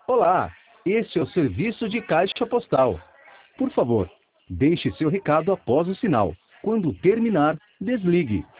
Olá, este é o serviço de caixa postal. Por favor, deixe seu recado após o sinal. Quando terminar, desligue.